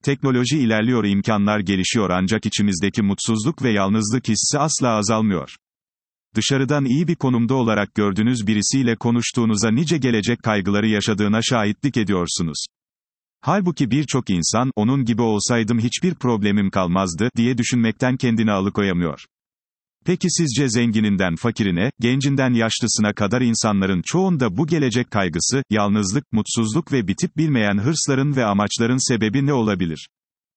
Teknoloji ilerliyor, imkanlar gelişiyor ancak içimizdeki mutsuzluk ve yalnızlık hissi asla azalmıyor. Dışarıdan iyi bir konumda olarak gördüğünüz birisiyle konuştuğunuza nice gelecek kaygıları yaşadığına şahitlik ediyorsunuz. Halbuki birçok insan, onun gibi olsaydım hiçbir problemim kalmazdı, diye düşünmekten kendini alıkoyamıyor. Peki sizce zengininden fakirine, gencinden yaşlısına kadar insanların çoğunda bu gelecek kaygısı, yalnızlık, mutsuzluk ve bitip bilmeyen hırsların ve amaçların sebebi ne olabilir?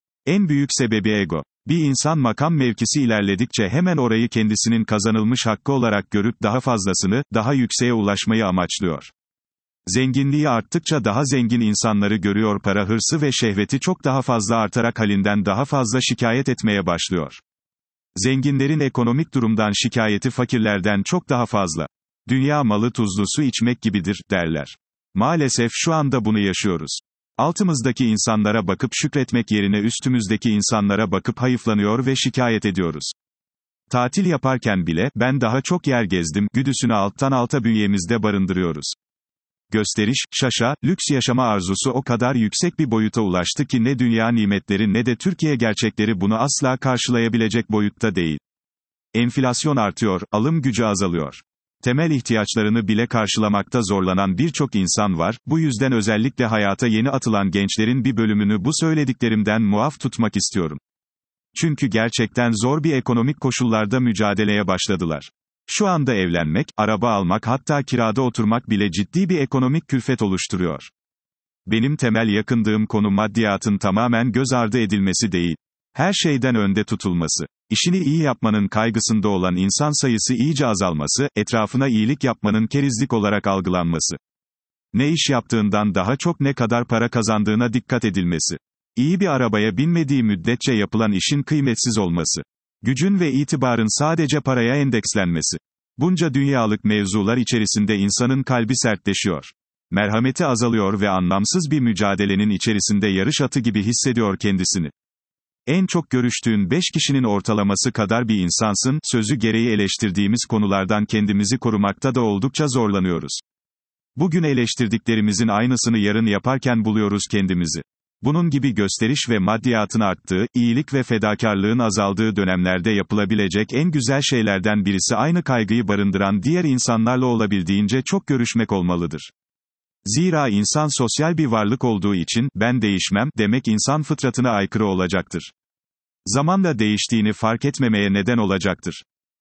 En büyük sebebi ego. Bir insan makam mevkisi ilerledikçe hemen orayı kendisinin kazanılmış hakkı olarak görüp daha fazlasını, daha yükseğe ulaşmayı amaçlıyor. Zenginliği arttıkça daha zengin insanları görüyor, para hırsı ve şehveti çok daha fazla artarak halinden daha fazla şikayet etmeye başlıyor. Zenginlerin ekonomik durumdan şikayeti fakirlerden çok daha fazla. Dünya malı tuzlu su içmek gibidir, derler. Maalesef şu anda bunu yaşıyoruz. Altımızdaki insanlara bakıp şükretmek yerine üstümüzdeki insanlara bakıp hayıflanıyor ve şikayet ediyoruz. Tatil yaparken bile, ben daha çok yer gezdim, güdüsünü alttan alta bünyemizde barındırıyoruz. Gösteriş, şaşa, lüks yaşama arzusu o kadar yüksek bir boyuta ulaştı ki ne dünya nimetleri ne de Türkiye gerçekleri bunu asla karşılayabilecek boyutta değil. Enflasyon artıyor, alım gücü azalıyor. Temel ihtiyaçlarını bile karşılamakta zorlanan birçok insan var, bu yüzden özellikle hayata yeni atılan gençlerin bir bölümünü bu söylediklerimden muaf tutmak istiyorum. Çünkü gerçekten zor bir ekonomik koşullarda mücadeleye başladılar. Şu anda evlenmek, araba almak hatta kirada oturmak bile ciddi bir ekonomik külfet oluşturuyor. Benim temel yakındığım konu maddiyatın tamamen göz ardı edilmesi değil. Her şeyden önde tutulması. İşini iyi yapmanın kaygısında olan insan sayısı iyice azalması, etrafına iyilik yapmanın kerizlik olarak algılanması. Ne iş yaptığından daha çok ne kadar para kazandığına dikkat edilmesi. İyi bir arabaya binmediği müddetçe yapılan işin kıymetsiz olması. Gücün ve itibarın sadece paraya endekslenmesi. Bunca dünyalık mevzular içerisinde insanın kalbi sertleşiyor. Merhameti azalıyor ve anlamsız bir mücadelenin içerisinde yarış atı gibi hissediyor kendisini. En çok görüştüğün 5 kişinin ortalaması kadar bir insansın, sözü gereği eleştirdiğimiz konulardan kendimizi korumakta da oldukça zorlanıyoruz. Bugün eleştirdiklerimizin aynısını yarın yaparken buluyoruz kendimizi. Bunun gibi gösteriş ve maddiyatın arttığı, iyilik ve fedakarlığın azaldığı dönemlerde yapılabilecek en güzel şeylerden birisi aynı kaygıyı barındıran diğer insanlarla olabildiğince çok görüşmek olmalıdır. Zira insan sosyal bir varlık olduğu için, ben değişmem, demek insan fıtratına aykırı olacaktır. Zamanla değiştiğini fark etmemeye neden olacaktır.